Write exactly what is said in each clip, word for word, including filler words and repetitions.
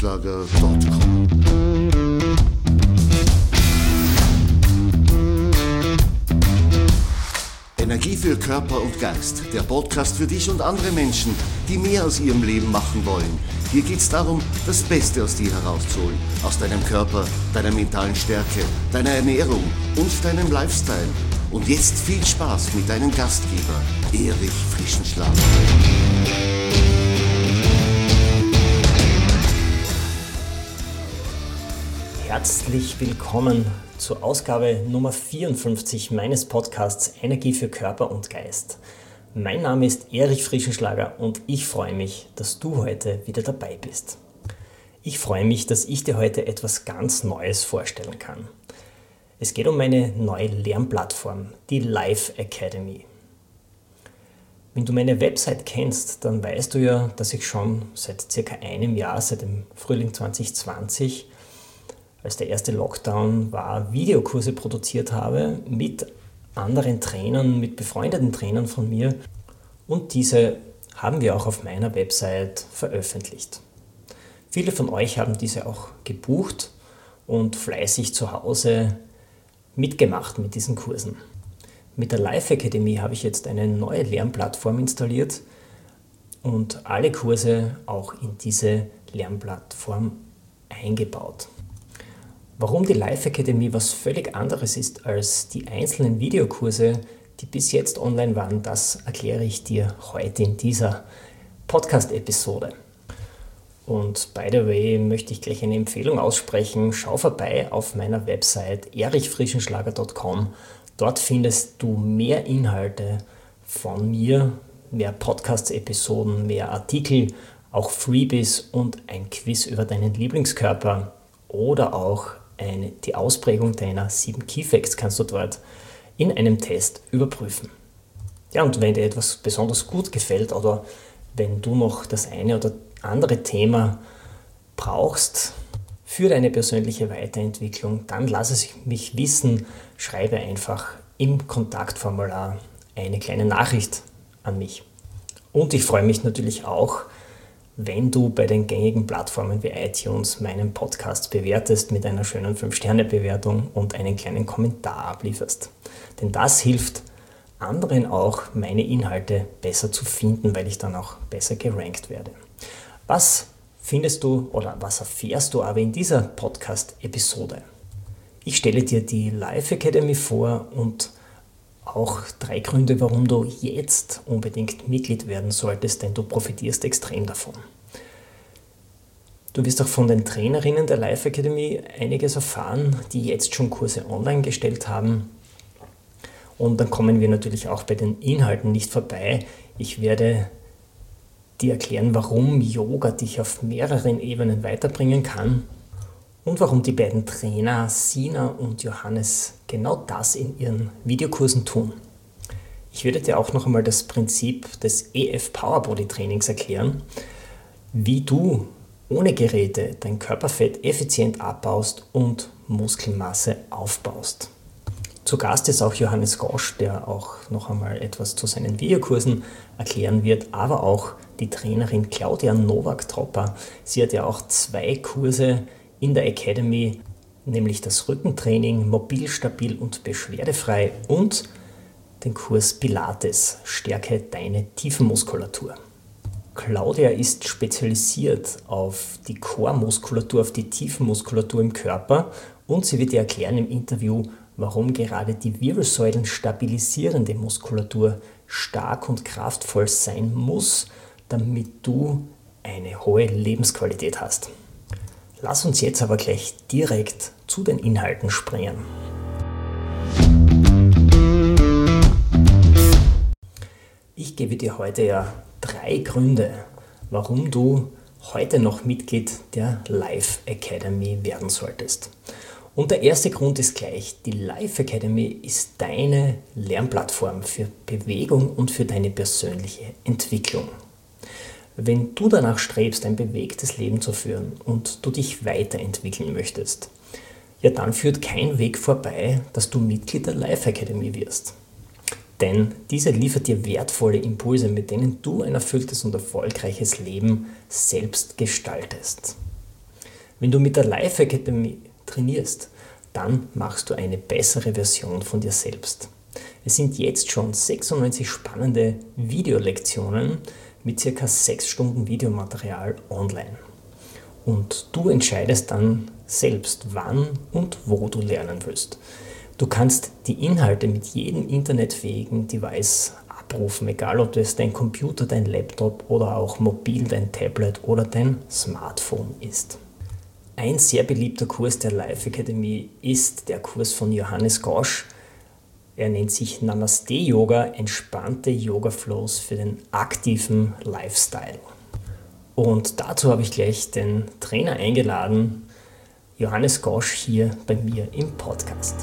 frischenschlager punkt com. Energie für Körper und Geist, der Podcast für dich und andere Menschen, die mehr aus ihrem Leben machen wollen. Hier geht es darum, das Beste aus dir herauszuholen, aus deinem Körper, deiner mentalen Stärke, deiner Ernährung und deinem Lifestyle. Und jetzt viel Spaß mit deinem Gastgeber, Erich Frischenschlager. Herzlich willkommen zur Ausgabe Nummer vierundfünfzig meines Podcasts Energie für Körper und Geist. Mein Name ist Erich Frischenschlager und ich freue mich, dass du heute wieder dabei bist. Ich freue mich, dass ich dir heute etwas ganz Neues vorstellen kann. Es geht um meine neue Lernplattform, die Life Academy. Wenn du meine Website kennst, dann weißt du ja, dass ich schon seit circa einem Jahr, seit dem Frühling zwanzig zwanzig, als der erste Lockdown war, Videokurse produziert habe mit anderen Trainern, mit befreundeten Trainern von mir. Und diese haben wir auch auf meiner Website veröffentlicht. Viele von euch haben diese auch gebucht und fleißig zu Hause mitgemacht mit diesen Kursen. Mit der Life Academy habe ich jetzt eine neue Lernplattform installiert und alle Kurse auch in diese Lernplattform eingebaut. Warum die Life Academy was völlig anderes ist als die einzelnen Videokurse, die bis jetzt online waren, das erkläre ich dir heute in dieser Podcast-Episode. Und by the way möchte ich gleich eine Empfehlung aussprechen. Schau vorbei auf meiner Website erich frischenschlager punkt com. Dort findest du mehr Inhalte von mir, mehr Podcast-Episoden, mehr Artikel, auch Freebies und ein Quiz über deinen Lieblingskörper oder auch Eine, die Ausprägung deiner sieben Key Facts kannst du dort in einem Test überprüfen. Ja, und wenn dir etwas besonders gut gefällt oder wenn du noch das eine oder andere Thema brauchst für deine persönliche Weiterentwicklung, dann lass es mich wissen, schreibe einfach im Kontaktformular eine kleine Nachricht an mich. Und ich freue mich natürlich auch, wenn du bei den gängigen Plattformen wie iTunes meinen Podcast bewertest mit einer schönen fünf Sterne Bewertung und einen kleinen Kommentar ablieferst. Denn das hilft anderen auch, meine Inhalte besser zu finden, weil ich dann auch besser gerankt werde. Was findest du oder was erfährst du aber in dieser Podcast-Episode? Ich stelle dir die Life Academy vor und auch drei Gründe, warum du jetzt unbedingt Mitglied werden solltest, denn du profitierst extrem davon. Du wirst auch von den Trainerinnen der Life Academy einiges erfahren, die jetzt schon Kurse online gestellt haben. Und dann kommen wir natürlich auch bei den Inhalten nicht vorbei. Ich werde dir erklären, warum Yoga dich auf mehreren Ebenen weiterbringen kann und warum die beiden Trainer Sina und Johannes genau das in ihren Videokursen tun. Ich werde dir auch noch einmal das Prinzip des E F Power Body Trainings erklären, wie du ohne Geräte dein Körperfett effizient abbaust und Muskelmasse aufbaust. Zu Gast ist auch Johannes Gosch, der auch noch einmal etwas zu seinen Videokursen erklären wird, aber auch die Trainerin Claudia Nowak-Tropper. Sie hat ja auch zwei Kurse in der Academy, nämlich das Rückentraining mobil, stabil und beschwerdefrei und den Kurs Pilates, stärke deine Tiefenmuskulatur. Claudia ist spezialisiert auf die Core-Muskulatur, auf die Tiefenmuskulatur im Körper und sie wird dir erklären im Interview, warum gerade die Wirbelsäulen stabilisierende Muskulatur stark und kraftvoll sein muss, damit du eine hohe Lebensqualität hast. Lass uns jetzt aber gleich direkt zu den Inhalten springen. Ich gebe dir heute ja drei Gründe, warum du heute noch Mitglied der Life Academy werden solltest. Und der erste Grund ist gleich, die Life Academy ist deine Lernplattform für Bewegung und für deine persönliche Entwicklung. Wenn du danach strebst, ein bewegtes Leben zu führen und du dich weiterentwickeln möchtest, ja, dann führt kein Weg vorbei, dass du Mitglied der Life Academy wirst. Denn diese liefert dir wertvolle Impulse, mit denen du ein erfülltes und erfolgreiches Leben selbst gestaltest. Wenn du mit der Life Academy trainierst, dann machst du eine bessere Version von dir selbst. Es sind jetzt schon sechsundneunzig spannende Videolektionen mit ca. sechs Stunden Videomaterial online. Und du entscheidest dann selbst, wann und wo du lernen willst. Du kannst die Inhalte mit jedem internetfähigen Device abrufen, egal ob das dein Computer, dein Laptop oder auch mobil dein Tablet oder dein Smartphone ist. Ein sehr beliebter Kurs der Life Academy ist der Kurs von Johannes Gosch. Er nennt sich Namaste Yoga, entspannte Yoga Flows für den aktiven Lifestyle. Und dazu habe ich gleich den Trainer eingeladen, Johannes Gosch, hier bei mir im Podcast.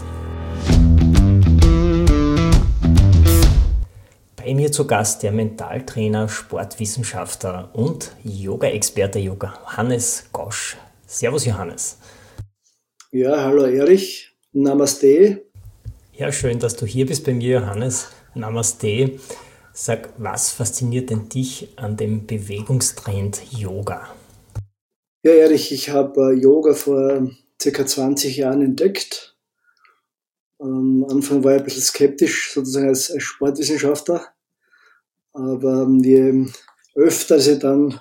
Bei mir zu Gast der Mentaltrainer, Sportwissenschaftler und Yoga-Experte Johannes Gosch. Servus Johannes. Ja, hallo Erich, Namaste. Ja, schön, dass du hier bist bei mir, Johannes. Namaste. Sag, was fasziniert denn dich an dem Bewegungstrend Yoga? Ja, Erich, ich habe Yoga vor circa zwanzig Jahren entdeckt. Am Anfang war ich ein bisschen skeptisch, sozusagen als, als Sportwissenschaftler. Aber je öfter ich dann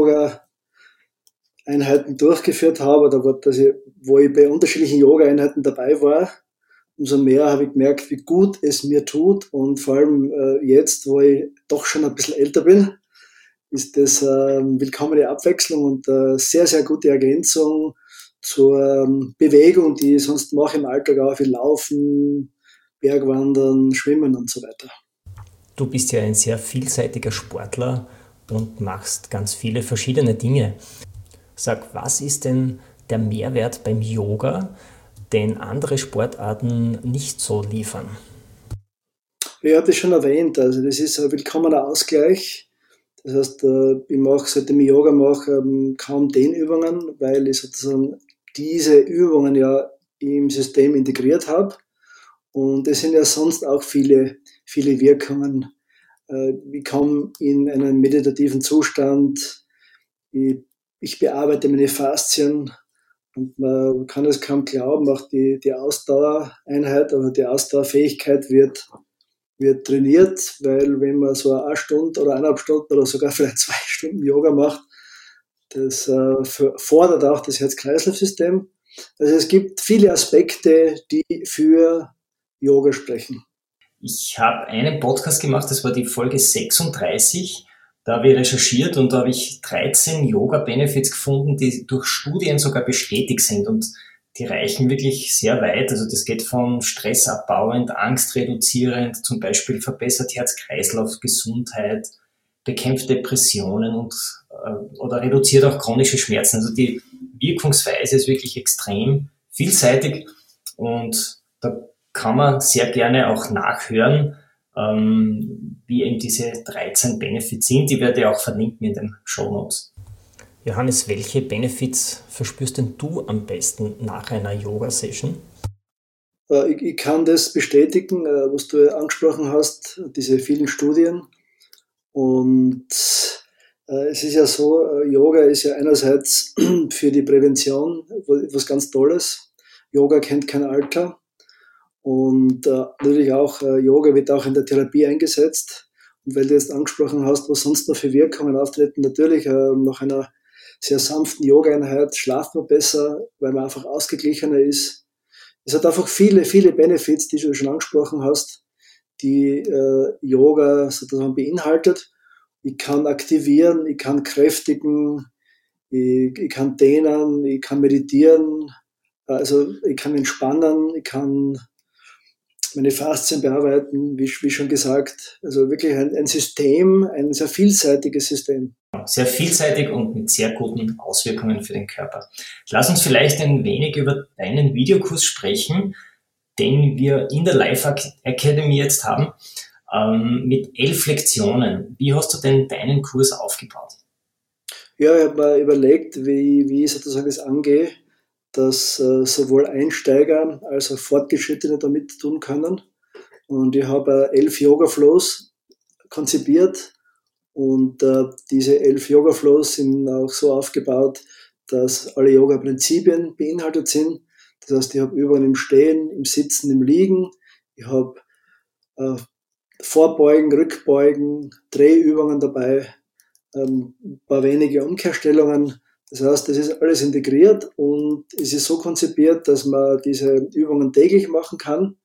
Yoga-Einheiten durchgeführt habe, oder wo ich bei unterschiedlichen Yoga-Einheiten dabei war, umso mehr habe ich gemerkt, wie gut es mir tut. Und vor allem äh, jetzt, wo ich doch schon ein bisschen älter bin, ist das äh, willkommene Abwechslung und äh, sehr, sehr gute Ergänzung zur ähm, Bewegung, die ich sonst mache im Alltag auch, wie Laufen, Bergwandern, Schwimmen und so weiter. Du bist ja ein sehr vielseitiger Sportler und machst ganz viele verschiedene Dinge. Sag, was ist denn der Mehrwert beim Yoga, den andere Sportarten nicht so liefern? Ich habe das schon erwähnt, also das ist ein willkommener Ausgleich. Das heißt, ich mache, seitdem ich Yoga mache, kaum Dehnübungen, weil ich sozusagen diese Übungen ja im System integriert habe. Und es sind ja sonst auch viele, viele Wirkungen. Ich komme in einen meditativen Zustand, ich, ich bearbeite meine Faszien. Und man kann es kaum glauben, auch die, die Ausdauereinheit oder die Ausdauerfähigkeit wird, wird trainiert, weil wenn man so eine Stunde oder eineinhalb Stunden oder sogar vielleicht zwei Stunden Yoga macht, das äh, fordert auch das Herz-Kreislauf-System. Also es gibt viele Aspekte, die für Yoga sprechen. Ich habe einen Podcast gemacht, das war die Folge sechsunddreißig. Da habe ich recherchiert und da habe ich dreizehn Yoga-Benefits gefunden, die durch Studien sogar bestätigt sind und die reichen wirklich sehr weit. Also das geht von stressabbauend, angstreduzierend, zum Beispiel verbessert Herz-Kreislauf, Gesundheit, bekämpft Depressionen und äh, oder reduziert auch chronische Schmerzen. Also die Wirkungsweise ist wirklich extrem vielseitig und da kann man sehr gerne auch nachhören, ähm, wie eben diese dreizehn Benefits sind. Die werde ich auch verlinken in den Shownotes. Johannes, welche Benefits verspürst denn du am besten nach einer Yoga-Session? Ich, ich kann das bestätigen, was du angesprochen hast, diese vielen Studien. Und äh, es ist ja so, Yoga ist ja einerseits für die Prävention was ganz Tolles. Yoga kennt kein Alter. Und äh, natürlich auch, äh, Yoga wird auch in der Therapie eingesetzt. Und weil du jetzt angesprochen hast, was sonst noch für Wirkungen auftreten, natürlich äh, nach einer sehr sanften Yoga-Einheit schlaft man besser, weil man einfach ausgeglichener ist. Es hat einfach viele, viele Benefits, die du schon angesprochen hast, die äh, Yoga sozusagen beinhaltet. Ich kann aktivieren, ich kann kräftigen, ich, ich kann dehnen, ich kann meditieren, also ich kann entspannen, ich kann meine Faszien bearbeiten, wie, wie schon gesagt. Also wirklich ein, ein System, ein sehr vielseitiges System. Sehr vielseitig und mit sehr guten Auswirkungen für den Körper. Lass uns vielleicht ein wenig über deinen Videokurs sprechen, den wir in der Life Academy jetzt haben, ähm, mit elf Lektionen. Wie hast du denn deinen Kurs aufgebaut? Ja, ich habe mir überlegt, wie, wie ich sozusagen das angehe, dass äh, sowohl Einsteiger als auch Fortgeschrittene damit tun können. Und ich habe äh, elf Yoga-Flows konzipiert und äh, diese elf Yoga-Flows sind auch so aufgebaut, dass alle Yoga-Prinzipien beinhaltet sind. Das heißt, ich habe Übungen im Stehen, im Sitzen, im Liegen. Ich habe äh, Vorbeugen, Rückbeugen, Drehübungen dabei, ähm, ein paar wenige Umkehrstellungen. Das heißt, das ist alles integriert und es ist so konzipiert, dass man diese Übungen täglich machen kann.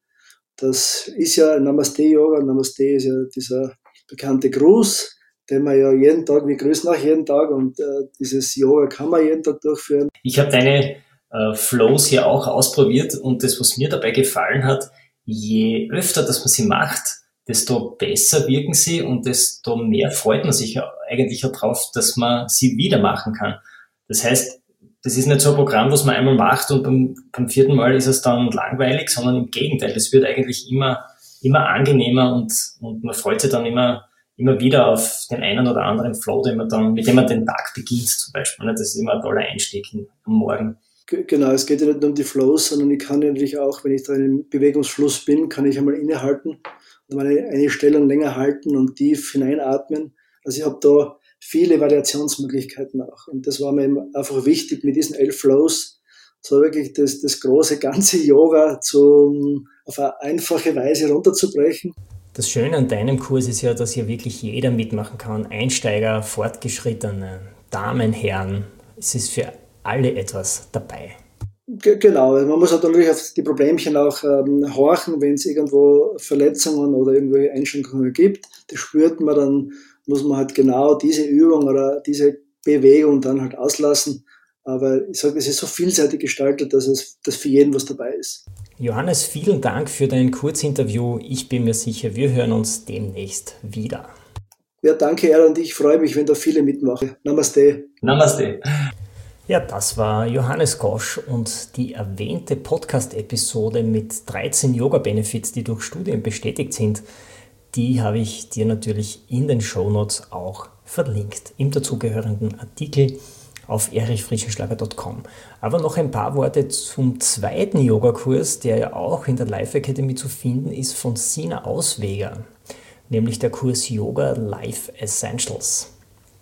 Das ist ja Namaste-Yoga. Namaste ist ja dieser bekannte Gruß, den man ja jeden Tag, wir grüßen auch jeden Tag und äh, dieses Yoga kann man jeden Tag durchführen. Ich habe deine äh, Flows hier auch ausprobiert und das, was mir dabei gefallen hat, je öfter, dass man sie macht, desto besser wirken sie und desto mehr freut man sich ja eigentlich auch drauf, dass man sie wieder machen kann. Das heißt, das ist nicht so ein Programm, was man einmal macht und beim, beim vierten Mal ist es dann langweilig, sondern im Gegenteil, es wird eigentlich immer, immer angenehmer und, und man freut sich dann immer, immer wieder auf den einen oder anderen Flow, den man dann, mit dem man den Tag beginnt zum Beispiel. Das ist immer ein toller Einstieg am Morgen. Genau, es geht ja nicht nur um die Flows, sondern ich kann ja natürlich auch, wenn ich da im Bewegungsfluss bin, kann ich einmal innehalten und meine eine Stellung länger halten und tief hineinatmen. Also ich habe da viele Variationsmöglichkeiten auch. Und das war mir eben einfach wichtig, mit diesen elf Flows so wirklich das, das große ganze Yoga zum, auf eine einfache Weise runterzubrechen. Das Schöne an deinem Kurs ist ja, dass hier wirklich jeder mitmachen kann. Einsteiger, Fortgeschrittene, Damen, Herren. Es ist für alle etwas dabei. G- genau, man muss halt natürlich auf die Problemchen auch ähm, horchen, wenn es irgendwo Verletzungen oder irgendwelche Einschränkungen gibt. Das spürt man, dann muss man halt genau diese Übung oder diese Bewegung dann halt auslassen. Aber ich sage, es ist so vielseitig gestaltet, dass es dass für jeden was dabei ist. Johannes, vielen Dank für dein Kurzinterview. Ich bin mir sicher, wir hören uns demnächst wieder. Ja, danke, Erl, und ich freue mich, wenn da viele mitmachen. Namaste. Namaste. Ja, das war Johannes Gosch und die erwähnte Podcast-Episode mit dreizehn Yoga-Benefits, die durch Studien bestätigt sind, die habe ich dir natürlich in den Shownotes auch verlinkt, im dazugehörigen Artikel auf erich frischenschlager punkt com. Aber noch ein paar Worte zum zweiten Yogakurs, der ja auch in der Life Academy zu finden ist, von Sina Ausweger, nämlich der Kurs Yoga Life Essentials.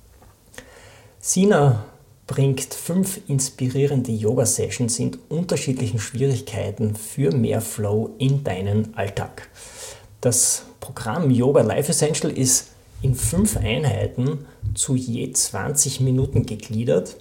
Sina bringt fünf inspirierende Yoga-Sessions in unterschiedlichen Schwierigkeiten für mehr Flow in deinen Alltag. Das Programm Yoga Life Essential ist in fünf Einheiten zu je zwanzig Minuten gegliedert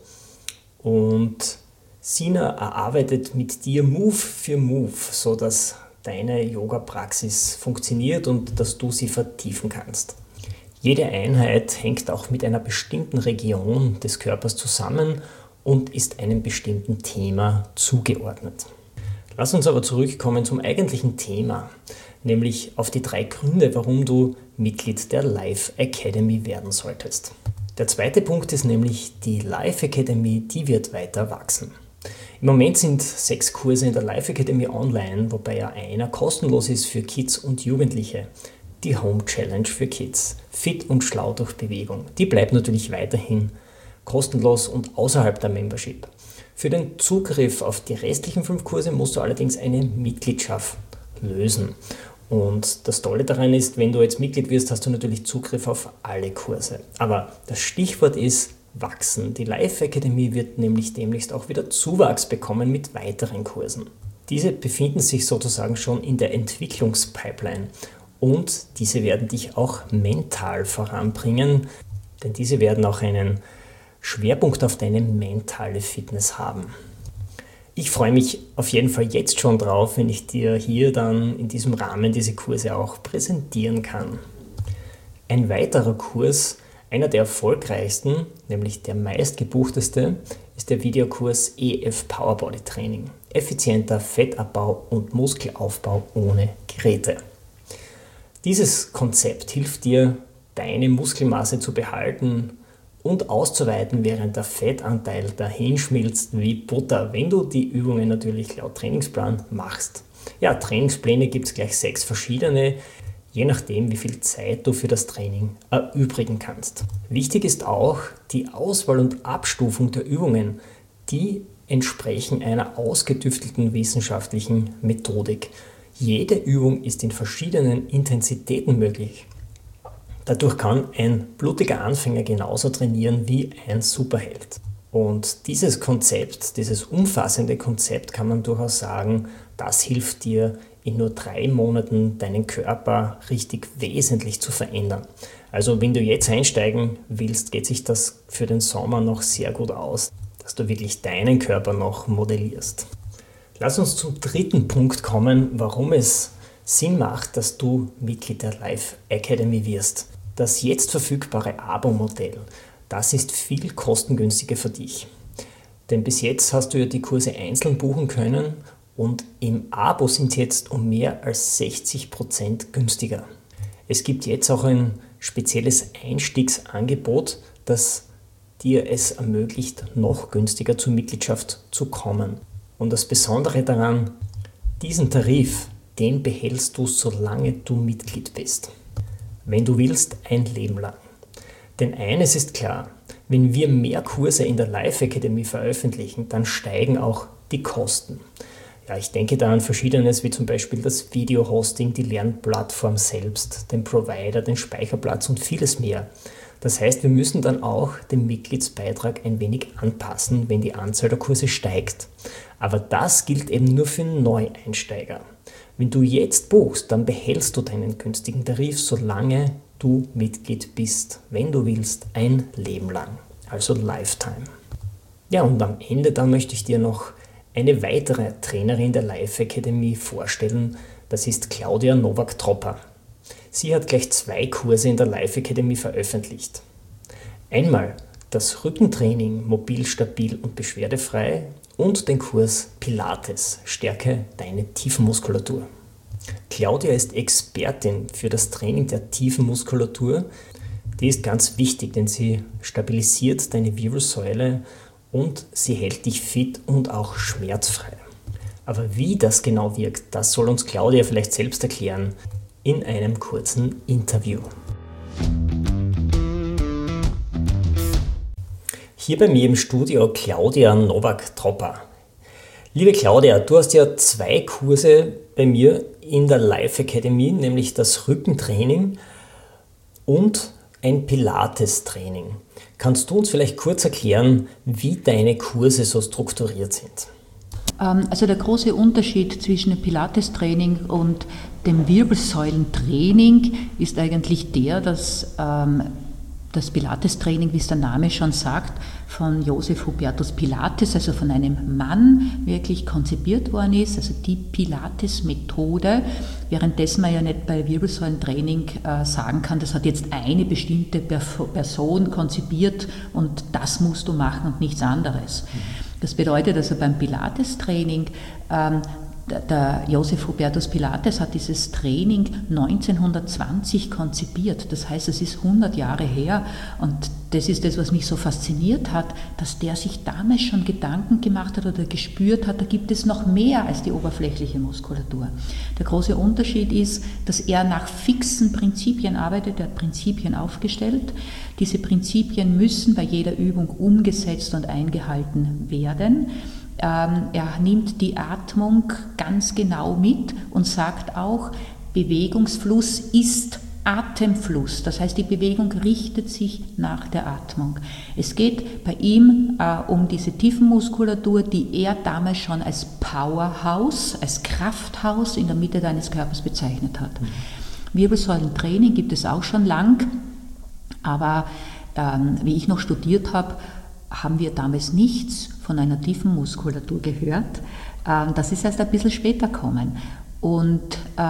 und Sina erarbeitet mit dir Move für Move, sodass deine Yoga-Praxis funktioniert und dass du sie vertiefen kannst. Jede Einheit hängt auch mit einer bestimmten Region des Körpers zusammen und ist einem bestimmten Thema zugeordnet. Lass uns aber zurückkommen zum eigentlichen Thema, nämlich auf die drei Gründe, warum du Mitglied der Life Academy werden solltest. Der zweite Punkt ist nämlich, die Life Academy, die wird weiter wachsen. Im Moment sind sechs Kurse in der Life Academy online, wobei ja einer kostenlos ist für Kids und Jugendliche. Die Home Challenge für Kids, Fit und Schlau durch Bewegung, die bleibt natürlich weiterhin kostenlos und außerhalb der Membership. Für den Zugriff auf die restlichen fünf Kurse musst du allerdings eine Mitgliedschaft lösen. Und das Tolle daran ist, wenn du jetzt Mitglied wirst, hast du natürlich Zugriff auf alle Kurse. Aber das Stichwort ist wachsen. Die Life Academy wird nämlich demnächst auch wieder Zuwachs bekommen mit weiteren Kursen. Diese befinden sich sozusagen schon in der Entwicklungspipeline und diese werden dich auch mental voranbringen, denn diese werden auch einen Schwerpunkt auf deine mentale Fitness haben. Ich freue mich auf jeden Fall jetzt schon drauf, wenn ich dir hier dann in diesem Rahmen diese Kurse auch präsentieren kann. Ein weiterer Kurs, einer der erfolgreichsten, nämlich der meistgebuchteste, ist der Videokurs E F Power Body Training. Effizienter Fettabbau und Muskelaufbau ohne Geräte. Dieses Konzept hilft dir, deine Muskelmasse zu behalten und auszuweiten, während der Fettanteil dahin schmilzt wie Butter, wenn du die Übungen natürlich laut Trainingsplan machst. Ja, Trainingspläne gibt es gleich sechs verschiedene, je nachdem wie viel Zeit du für das Training erübrigen kannst. Wichtig ist auch die Auswahl und Abstufung der Übungen, die entsprechen einer ausgetüftelten wissenschaftlichen Methodik. Jede Übung ist in verschiedenen Intensitäten möglich. Dadurch kann ein blutiger Anfänger genauso trainieren wie ein Superheld. Und dieses Konzept, dieses umfassende Konzept, kann man durchaus sagen, das hilft dir in nur drei Monaten deinen Körper richtig wesentlich zu verändern. Also wenn du jetzt einsteigen willst, geht sich das für den Sommer noch sehr gut aus, dass du wirklich deinen Körper noch modellierst. Lass uns zum dritten Punkt kommen, warum es Sinn macht, dass du Mitglied der Life Academy wirst. Das jetzt verfügbare Abo-Modell, das ist viel kostengünstiger für dich. Denn bis jetzt hast du ja die Kurse einzeln buchen können und im Abo sind sie jetzt um mehr als sechzig Prozent günstiger. Es gibt jetzt auch ein spezielles Einstiegsangebot, das dir es ermöglicht, noch günstiger zur Mitgliedschaft zu kommen. Und das Besondere daran, diesen Tarif, den behältst du, solange du Mitglied bist. Wenn du willst, ein Leben lang. Denn eines ist klar, wenn wir mehr Kurse in der Life Academy veröffentlichen, dann steigen auch die Kosten. Ja, ich denke da an Verschiedenes, wie zum Beispiel das Video-Hosting, die Lernplattform selbst, den Provider, den Speicherplatz und vieles mehr. Das heißt, wir müssen dann auch den Mitgliedsbeitrag ein wenig anpassen, wenn die Anzahl der Kurse steigt. Aber das gilt eben nur für Neueinsteiger. Wenn du jetzt buchst, dann behältst du deinen günstigen Tarif, solange du Mitglied bist, wenn du willst, ein Leben lang, also Lifetime. Ja, und am Ende dann möchte ich dir noch eine weitere Trainerin der Life Academy vorstellen, das ist Claudia Nowak-Tropper. Sie hat gleich zwei Kurse in der Life Academy veröffentlicht. Einmal das Rückentraining mobil, stabil und beschwerdefrei und den Kurs Pilates, stärke deine Tiefenmuskulatur. Claudia ist Expertin für das Training der Tiefenmuskulatur. Die ist ganz wichtig, denn sie stabilisiert deine Wirbelsäule und sie hält dich fit und auch schmerzfrei. Aber wie das genau wirkt, das soll uns Claudia vielleicht selbst erklären in einem kurzen Interview. Hier bei mir im Studio Claudia Nowak-Tropper. Liebe Claudia, du hast ja zwei Kurse bei mir in der Life Academy, nämlich das Rückentraining und ein Pilates-Training. Kannst du uns vielleicht kurz erklären, wie deine Kurse so strukturiert sind? Also der große Unterschied zwischen dem Pilates-Training und dem Wirbelsäulentraining ist eigentlich der, dass ähm, das Pilates-Training, wie es der Name schon sagt, von Joseph Hubertus Pilates, also von einem Mann, wirklich konzipiert worden ist, also die Pilates-Methode, währenddessen man ja nicht bei Wirbelsäulentraining äh, sagen kann, das hat jetzt eine bestimmte Person konzipiert und das musst du machen und nichts anderes. Das bedeutet also beim Pilates-Training, ähm, der Joseph Hubertus Pilates hat dieses Training neunzehnhundertzwanzig konzipiert. Das heißt, es ist hundert Jahre her und das ist das, was mich so fasziniert hat, dass der sich damals schon Gedanken gemacht hat oder gespürt hat, da gibt es noch mehr als die oberflächliche Muskulatur. Der große Unterschied ist, dass er nach fixen Prinzipien arbeitet, er hat Prinzipien aufgestellt. Diese Prinzipien müssen bei jeder Übung umgesetzt und eingehalten werden. Er nimmt die Atmung ganz genau mit und sagt auch, Bewegungsfluss ist Atemfluss. Das heißt, die Bewegung richtet sich nach der Atmung. Es geht bei ihm äh, um diese Tiefenmuskulatur, die er damals schon als Powerhouse, als Krafthaus in der Mitte deines Körpers bezeichnet hat. Mhm. Wirbelsäulentraining gibt es auch schon lang, aber ähm, wie ich noch studiert habe, haben wir damals nichts von einer tiefen Muskulatur gehört. Das ist erst ein bisschen später gekommen. Und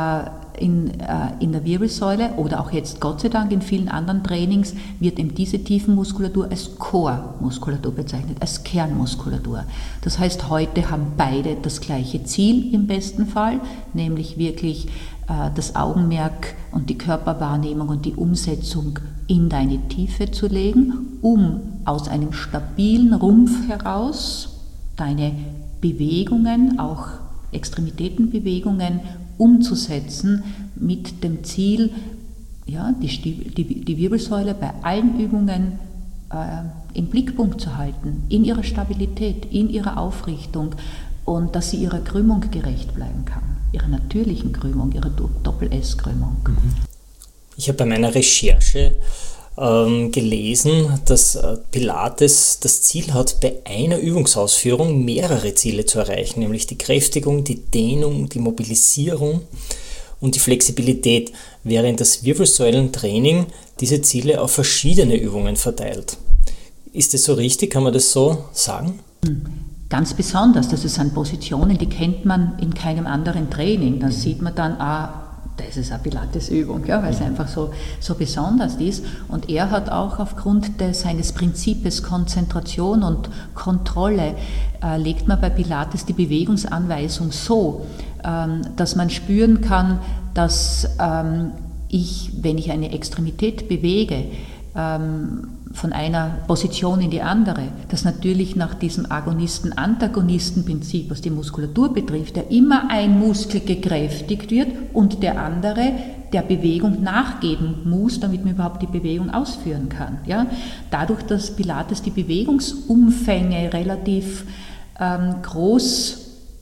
in, in der Wirbelsäule oder auch jetzt Gott sei Dank in vielen anderen Trainings wird eben diese Tiefenmuskulatur als Core-Muskulatur bezeichnet, als Kernmuskulatur. Das heißt, heute haben beide das gleiche Ziel im besten Fall, nämlich wirklich das Augenmerk und die Körperwahrnehmung und die Umsetzung in deine Tiefe zu legen, um aus einem stabilen Rumpf heraus deine Bewegungen, auch Extremitätenbewegungen umzusetzen mit dem Ziel, ja, die, die, die Wirbelsäule bei allen Übungen äh, im Blickpunkt zu halten, in ihrer Stabilität, in ihrer Aufrichtung und dass sie ihrer Krümmung gerecht bleiben kann, ihrer natürlichen Krümmung, ihrer Doppel-S-Krümmung. Ich habe bei meiner Recherche ähm, gelesen, dass äh, Pilates das Ziel hat, bei einer Übungsausführung mehrere Ziele zu erreichen, nämlich die Kräftigung, die Dehnung, die Mobilisierung und die Flexibilität, während das Wirbelsäulentraining diese Ziele auf verschiedene Übungen verteilt. Ist das so richtig? Kann man das so sagen? Ganz besonders. Das sind Positionen, die kennt man in keinem anderen Training. Da sieht man dann, ah, das ist eine Pilates-Übung, ja, weil es einfach so, so besonders ist. Und er hat auch aufgrund des, seines Prinzips Konzentration und Kontrolle, äh, legt man bei Pilates die Bewegungsanweisung so, ähm, dass man spüren kann, dass ähm, ich, wenn ich eine Extremität bewege, ähm, von einer Position in die andere, dass natürlich nach diesem Agonisten-Antagonisten-Prinzip, was die Muskulatur betrifft, ja immer ein Muskel gekräftigt wird und der andere der Bewegung nachgeben muss, damit man überhaupt die Bewegung ausführen kann. Ja? Dadurch, dass Pilates die Bewegungsumfänge relativ ähm, groß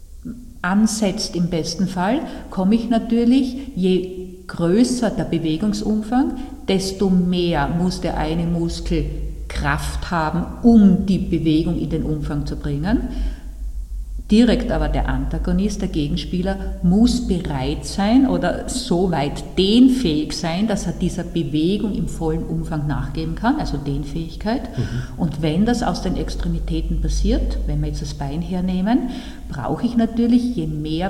ansetzt im besten Fall, komme ich natürlich, je größer der Bewegungsumfang, desto mehr muss der eine Muskel Kraft haben, um die Bewegung in den Umfang zu bringen. Direkt aber der Antagonist, der Gegenspieler, muss bereit sein oder so weit dehnfähig sein, dass er dieser Bewegung im vollen Umfang nachgeben kann, also Dehnfähigkeit. Mhm. Und wenn das aus den Extremitäten passiert, wenn wir jetzt das Bein hernehmen, brauche ich natürlich, je mehr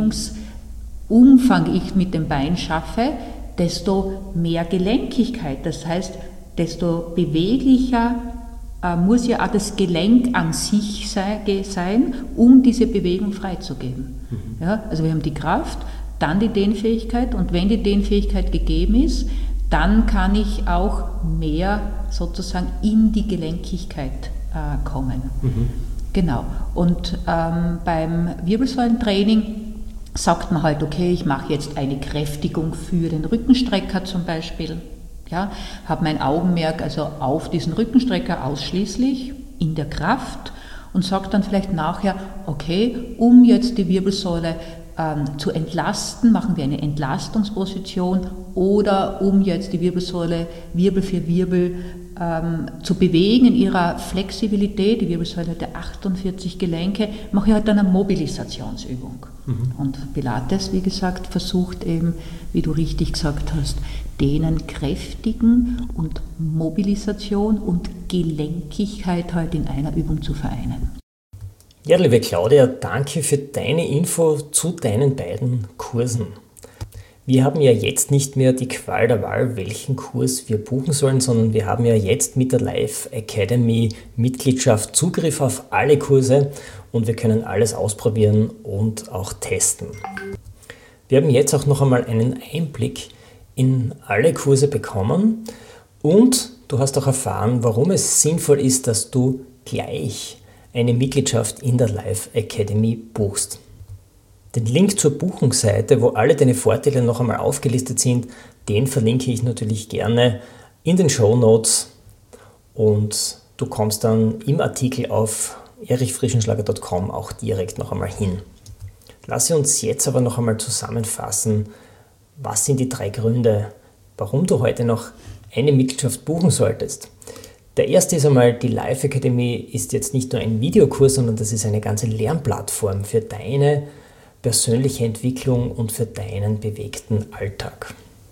Bewegungsumfang ich mit dem Bein schaffe, desto mehr Gelenkigkeit. Das heißt, desto beweglicher äh, muss ja auch das Gelenk an sich sei, sein, um diese Bewegung freizugeben. Mhm. Ja, also wir haben die Kraft, dann die Dehnfähigkeit und wenn die Dehnfähigkeit gegeben ist, dann kann ich auch mehr sozusagen in die Gelenkigkeit äh, kommen. Mhm. Genau. Und ähm, beim Wirbelsäulentraining sagt man halt, okay, ich mache jetzt eine Kräftigung für den Rückenstrecker zum Beispiel. Ja, habe mein Augenmerk also auf diesen Rückenstrecker ausschließlich in der Kraft und sage dann vielleicht nachher, okay, um jetzt die Wirbelsäule ähm, zu entlasten, machen wir eine Entlastungsposition oder um jetzt die Wirbelsäule Wirbel für Wirbel ähm, zu bewegen in ihrer Flexibilität, die Wirbelsäule hat ja achtundvierzig Gelenke, mache ich halt dann eine Mobilisationsübung. Mhm. Und Pilates, wie gesagt, versucht eben, wie du richtig gesagt hast, Dehnen, Kräftigen und Mobilisation und Gelenkigkeit halt in einer Übung zu vereinen. Ja, liebe Claudia, danke für deine Info zu deinen beiden Kursen. Wir haben ja jetzt nicht mehr die Qual der Wahl, welchen Kurs wir buchen sollen, sondern wir haben ja jetzt mit der Live Academy Mitgliedschaft Zugriff auf alle Kurse und wir können alles ausprobieren und auch testen. Wir haben jetzt auch noch einmal einen Einblick in alle Kurse bekommen und du hast auch erfahren, warum es sinnvoll ist, dass du gleich eine Mitgliedschaft in der Live Academy buchst. Den Link zur Buchungsseite, wo alle deine Vorteile noch einmal aufgelistet sind, den verlinke ich natürlich gerne in den Shownotes und du kommst dann im Artikel auf erich frischenschlager punkt com auch direkt noch einmal hin. Lasse uns jetzt aber noch einmal zusammenfassen, was sind die drei Gründe, warum du heute noch eine Mitgliedschaft buchen solltest. Der erste ist einmal, die Live Academy ist jetzt nicht nur ein Videokurs, sondern das ist eine ganze Lernplattform für deine persönliche Entwicklung und für deinen bewegten Alltag.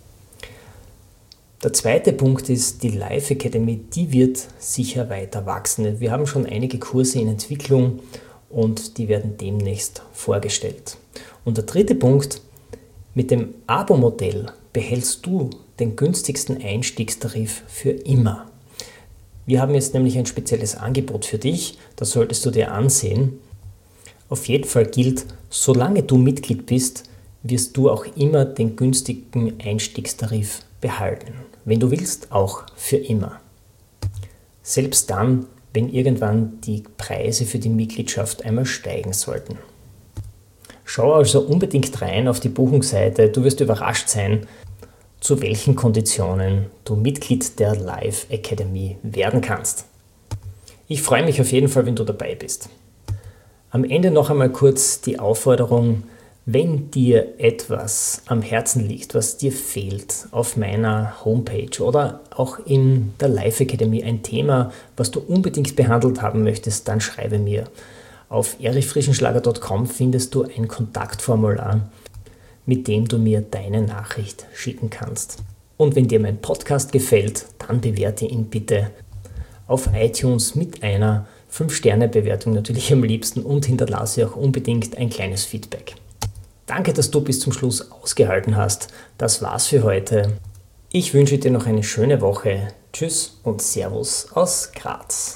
Der zweite Punkt ist, die Live Academy, die wird sicher weiter wachsen. Wir haben schon einige Kurse in Entwicklung und die werden demnächst vorgestellt. Und der dritte Punkt, mit dem Abo-Modell behältst du den günstigsten Einstiegstarif für immer. Wir haben jetzt nämlich ein spezielles Angebot für dich, das solltest du dir ansehen. Auf jeden Fall gilt, solange du Mitglied bist, wirst du auch immer den günstigen Einstiegstarif behalten. Wenn du willst, auch für immer. Selbst dann, wenn irgendwann die Preise für die Mitgliedschaft einmal steigen sollten. Schau also unbedingt rein auf die Buchungsseite, du wirst überrascht sein, zu welchen Konditionen du Mitglied der Live Academy werden kannst. Ich freue mich auf jeden Fall, wenn du dabei bist. Am Ende noch einmal kurz die Aufforderung, Wenn dir etwas am Herzen liegt, was dir fehlt auf meiner Homepage oder auch in der Live Academy, ein Thema, was du unbedingt behandelt haben möchtest, dann schreibe mir. Auf erichfrischenschlager punkt com findest du ein Kontaktformular, mit dem du mir deine Nachricht schicken kannst. Und wenn dir mein Podcast gefällt, dann bewerte ihn bitte auf iTunes mit einer fünf Sterne Bewertung natürlich am liebsten und hinterlasse auch unbedingt ein kleines Feedback. Danke, dass du bis zum Schluss ausgehalten hast. Das war's für heute. Ich wünsche dir noch eine schöne Woche. Tschüss und Servus aus Graz.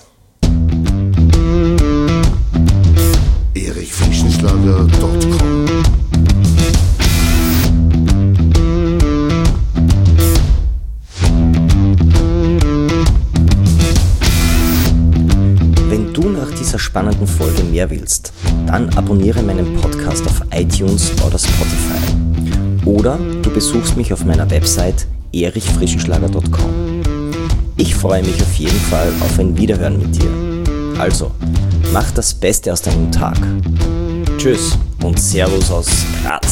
erichfrischenschlager punkt com Wenn du nach dieser spannenden Folge mehr willst, dann abonniere meinen Podcast auf iTunes oder Spotify. Oder du besuchst mich auf meiner Website erichfrischenschlager punkt com. Ich freue mich auf jeden Fall auf ein Wiederhören mit dir. Also, mach das Beste aus deinem Tag. Tschüss und Servus aus Graz.